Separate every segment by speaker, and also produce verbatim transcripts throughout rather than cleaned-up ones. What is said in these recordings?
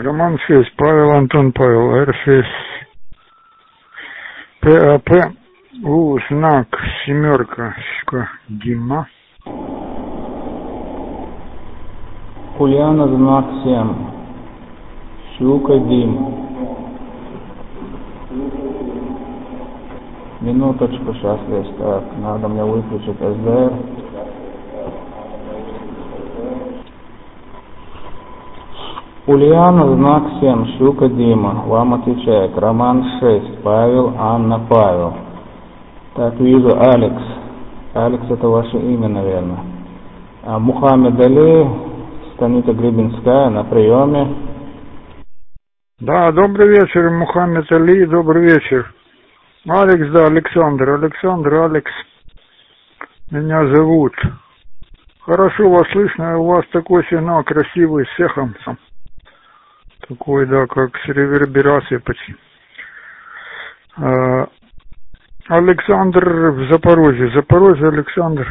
Speaker 1: Роман шесть, Павел Антон Павел, Р шесть, ПАП, У, знак, семерка, Щука, Дима.
Speaker 2: Ульяна, знак семь, Щука, Дим. Минуточку, сейчас есть, так, надо мне выключить эс дэ эр. Ульяна, знак семь, Щука, Дима. Вам отвечает Роман шесть, Павел, Анна, Павел. Так, вижу, Алекс. Алекс, это ваше имя, наверное. А Мухаммед Али, Станица Гребенская, на приеме.
Speaker 1: Да, добрый вечер, Мухаммед Али, добрый вечер. Алекс, да, Александр, Александр, Алекс. Меня зовут. Хорошо вас слышно, у вас такой сигнал красивый, с эхом. Такой, да, как с реверберацией почти. А, Александр в Запорожье. Запорожье, Александр.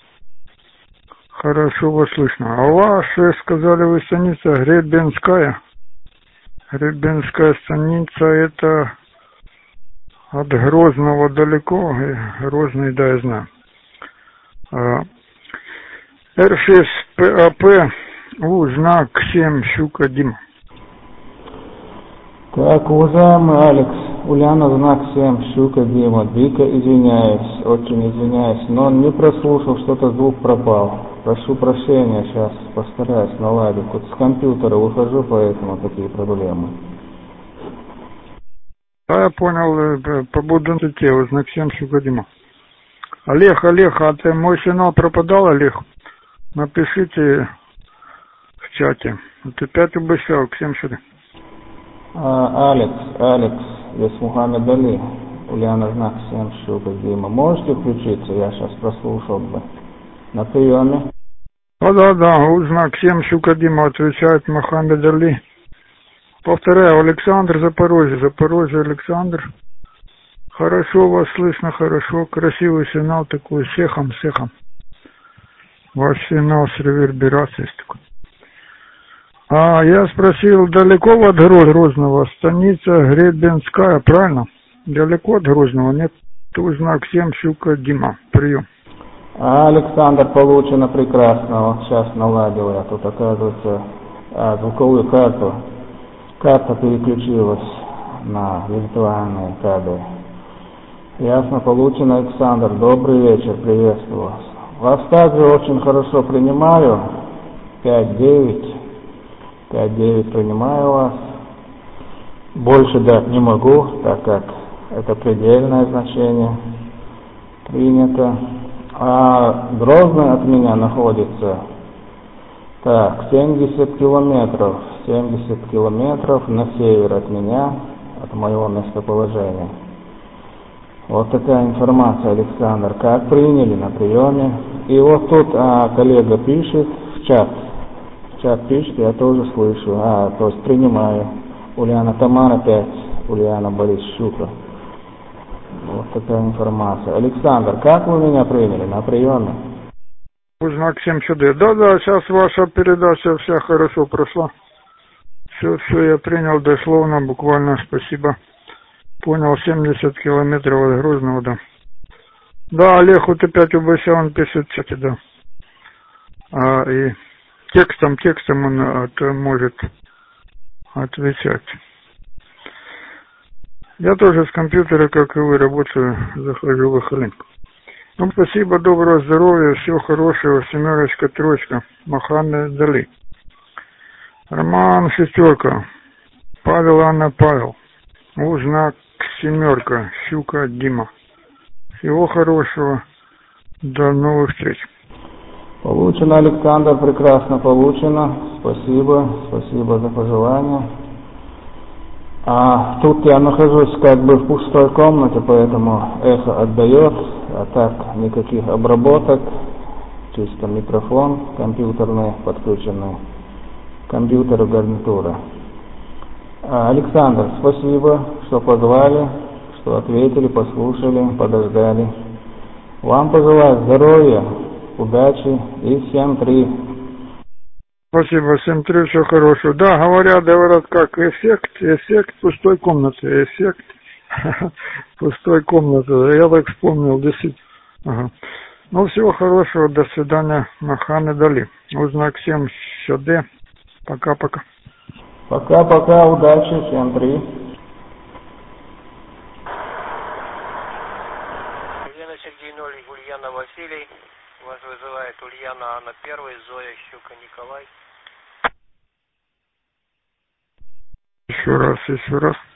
Speaker 1: Хорошо вас слышно. А у вас, сказали вы, станица Гребенская. Гребенская станица, это от Грозного далеко. Грозный, да, я знаю. А, Р шесть, ПАП, У, знак семь, Щука, Дима.
Speaker 2: Так, уважаемый Алекс, Ульяна, знак семь, Щука, Дима. Дико извиняюсь, очень извиняюсь, но он не прослушал, что-то звук пропал. Прошу прощения, сейчас постараюсь наладить. Тут с компьютера выхожу, поэтому такие проблемы.
Speaker 1: Да, я понял, побуду на те, знак семь, Щука, Дима. Олег, Олег, а ты мой сигнал пропадал, Олег? Напишите в чате. Ты опять обещал, к всем сюда.
Speaker 2: А, Алекс, Алекс, здесь Мухаммед Али, Ульяна, знак семь, Щука, Дима. Можете включиться? Я сейчас прослушал бы. На приеме.
Speaker 1: Да, да, да, У, знак семь, Щука, Дима, отвечает Мухаммед Али. Повторяю, Александр, Запорожье, Запорожье, Александр. Хорошо вас слышно, хорошо, красивый сигнал такой, с эхом, с эхом. Ваш сигнал с реверберацией такой. А, я спросил, далеко от Грозного? Станица Гребенская, правильно? Далеко от Грозного, нет? Тут знак семь, Щука, Дима. Прием.
Speaker 2: А, Александр, получено прекрасно. Вот сейчас наладил я. Тут, оказывается, а, звуковую карту. Карта переключилась на виртуальные кадры. Ясно, получено, Александр. Добрый вечер, приветствую вас. Вас также очень хорошо принимаю. пять девять. пять девять принимаю вас. Больше дать не могу, так как это предельное значение принято. А Грозный от меня находится, так, семьдесят километров. семьдесят километров на север от меня, от моего местоположения. Вот такая информация, Александр. Как приняли на приеме? И вот тут а, коллега пишет в чат. В чат пишет, я тоже слышу. А, то есть принимаю. Ульяна Тамара пять, Ульяна Борис Щука. Вот такая информация. Александр, как вы меня приняли на приеме?
Speaker 1: Знак семь сюда. Да, да, сейчас ваша передача вся хорошо прошла. Все, все, я принял дословно, буквально, спасибо. Понял, семьдесят километров от Грозного, да. Да, Олег вот опять обещал, он пишет в чате, да. А, и текстом, текстом он от, может отвечать. Я тоже с компьютера, как и вы, работаю, захожу в Ихалинку. Ну, спасибо, доброго здоровья, всего хорошего, семерочка, троечка, Мухаммед Али. Роман шестерка, Павел, Анна, Павел. У, знак семерка, Щука, Дима. Всего хорошего, до новых встреч.
Speaker 2: Получено, Александр, прекрасно получено. Спасибо, спасибо за пожелания. А тут я нахожусь как бы в пустой комнате, поэтому эхо отдает, а так никаких обработок, чисто микрофон компьютерный, подключенный к компьютеру гарнитура. А, Александр, спасибо, что позвали, что ответили, послушали, подождали. Вам пожелаю здоровья, удачи и всем три.
Speaker 1: Спасибо, семь три, все хорошо. Да, говорят, говорят, как эффект, эффект пустой комнаты, эффект пустой комнаты. Я так вспомнил, действительно. Ага. Ну, всего хорошего, до свидания, Мохаммед Али. Узнак всем сюда. Пока-пока.
Speaker 2: Пока-пока, удачи, семь три.
Speaker 3: Елена Сергей ноль, Ульяна Василий. Вас вызывает Ульяна Анна первый, Зоя Щука Николай.
Speaker 1: Еще раз, еще раз.